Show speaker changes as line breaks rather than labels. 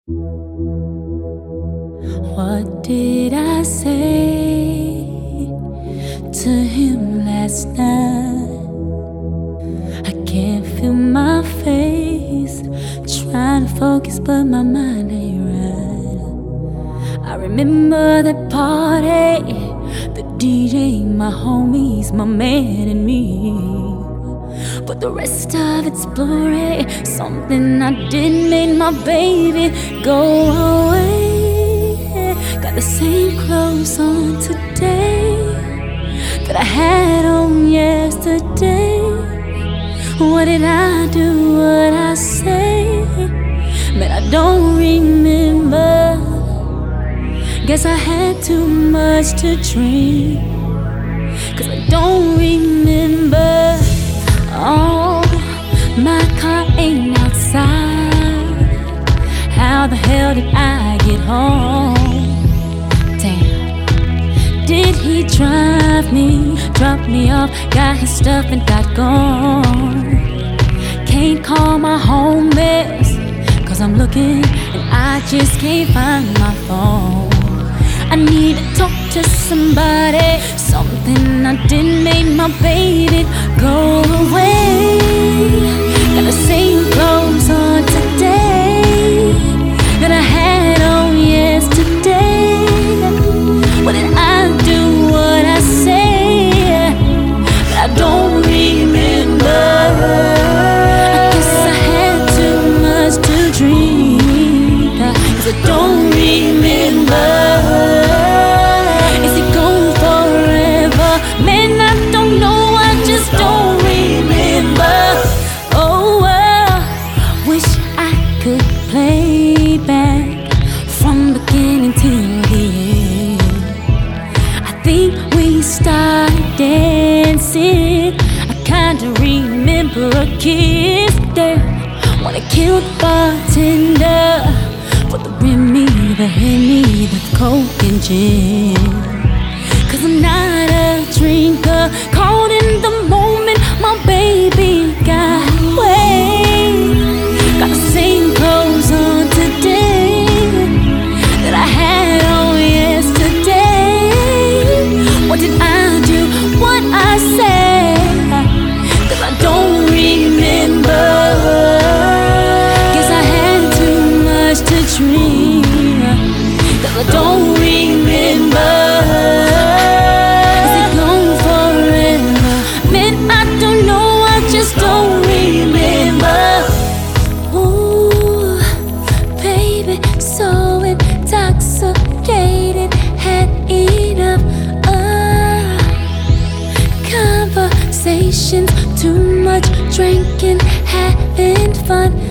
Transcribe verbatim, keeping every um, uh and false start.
What did I say to him last night? I can't feel my face, trying to focus but my mind ain't right. I remember that party, the D J, my homies, my man and me. But the rest of it's blurry. Something I did made my baby go away. Got the same clothes on today that I had on yesterday. What did I do? What I say? Man, I don't remember. Guess I had too much to drink, 'cause I don't remember. Oh, my car ain't outside. How the hell did I get home? Damn. Did he drive me, drop me off, got his stuff and got gone? Can't call my homies, 'cause I'm looking and I just can't find my phone. I need to talk to somebody. Something I did made my baby go away. Got the same clothes on today that I had on yesterday. What did I do? What I say? But I don't remember. I guess I had too much to drink, 'cause I don't remember. Play back from beginning till the end. I think we started dancing. I kinda remember a kiss there. Wanna kill the bartender for the Remy, the Henny, the Coke and gin. 'Cause I'm not a drinker. Caught in the moment, my baby got away. Got the same clothes on today that I had on yesterday. What did I do? What I said? 'Cause I don't remember. Guess I had too much to drink, 'cause I don't remember. Is it gone forever? Man, I don't know, I just don't remember. So intoxicated, had enough of conversations, too much drinking, having fun.